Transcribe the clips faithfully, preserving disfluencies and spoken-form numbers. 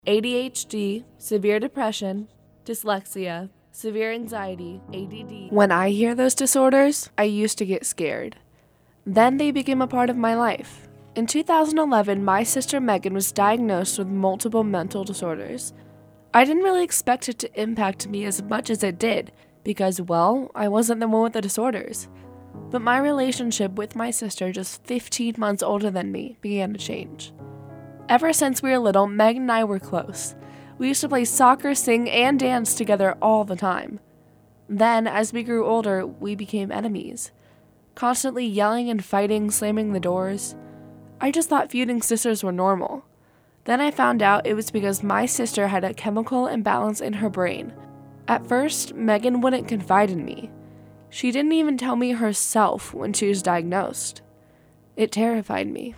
A D H D, severe depression, dyslexia, severe anxiety, A D D. When I hear those disorders, I used to get scared. Then they became a part of my life. In two thousand eleven, my sister Megan was diagnosed with multiple mental disorders. I didn't really expect it to impact me as much as it did, because, well, I wasn't the one with the disorders. But my relationship with my sister, just fifteen months older than me, began to change. Ever since we were little, Meg and I were close. We used to play soccer, sing, and dance together all the time. Then, as we grew older, we became enemies, constantly yelling and fighting, slamming the doors. I just thought feuding sisters were normal. Then I found out it was because my sister had a chemical imbalance in her brain. At first, Megan wouldn't confide in me. She didn't even tell me herself when she was diagnosed. It terrified me.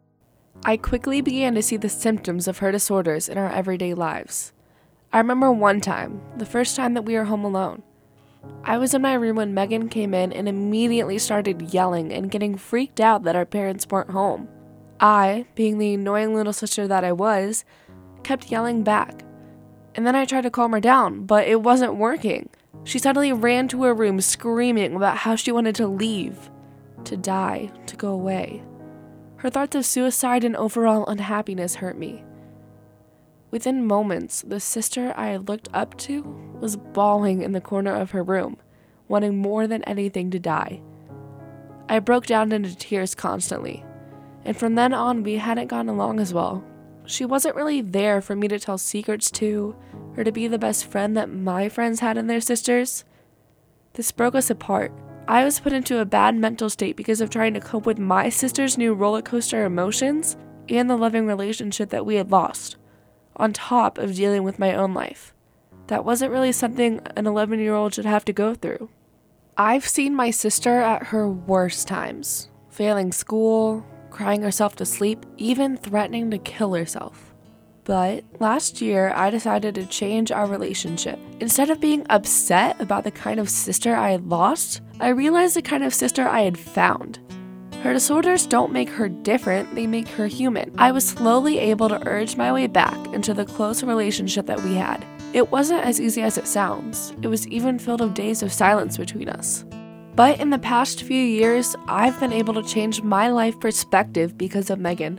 I quickly began to see the symptoms of her disorders in our everyday lives. I remember one time, the first time that we were home alone. I was in my room when Megan came in and immediately started yelling and getting freaked out that our parents weren't home. I, being the annoying little sister that I was, kept yelling back. And then I tried to calm her down, but it wasn't working. She suddenly ran to her room screaming about how she wanted to leave, to die, to go away. Her thoughts of suicide and overall unhappiness hurt me. Within moments, the sister I had looked up to was bawling in the corner of her room, wanting more than anything to die. I broke down into tears constantly, and from then on we hadn't gotten along as well. She wasn't really there for me to tell secrets to, or to be the best friend that my friends had in their sisters. This broke us apart. I was put into a bad mental state because of trying to cope with my sister's new roller coaster emotions and the loving relationship that we had lost, on top of dealing with my own life. That wasn't really something an eleven-year-old should have to go through. I've seen my sister at her worst times, failing school, crying herself to sleep, even threatening to kill herself. But last year, I decided to change our relationship. Instead of being upset about the kind of sister I had lost, I realized the kind of sister I had found. Her disorders don't make her different, they make her human. I was slowly able to urge my way back into the close relationship that we had. It wasn't as easy as it sounds. It was even filled with days of silence between us. But in the past few years, I've been able to change my life perspective because of Megan.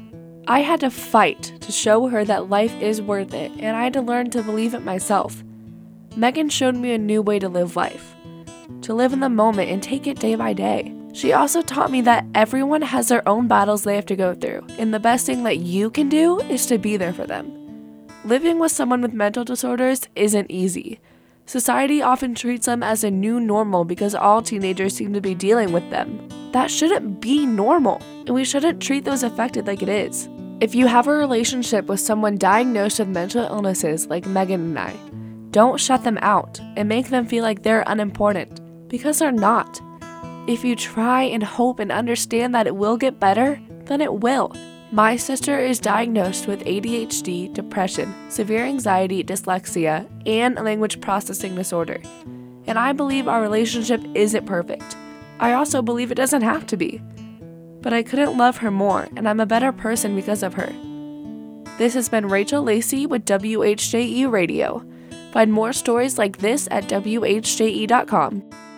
I had to fight to show her that life is worth it, and I had to learn to believe it myself. Megan showed me a new way to live life, to live in the moment and take it day by day. She also taught me that everyone has their own battles they have to go through, and the best thing that you can do is to be there for them. Living with someone with mental disorders isn't easy. Society often treats them as a new normal because all teenagers seem to be dealing with them. That shouldn't be normal, and we shouldn't treat those affected like it is. If you have a relationship with someone diagnosed with mental illnesses like Megan and I, don't shut them out and make them feel like they're unimportant, because they're not. If you try and hope and understand that it will get better, then it will. My sister is diagnosed with A D H D, depression, severe anxiety, dyslexia, and a language processing disorder. And I believe our relationship isn't perfect. I also believe it doesn't have to be. But I couldn't love her more, and I'm a better person because of her. This has been Rachel Lacey with W H J E Radio. Find more stories like this at W H J E dot com.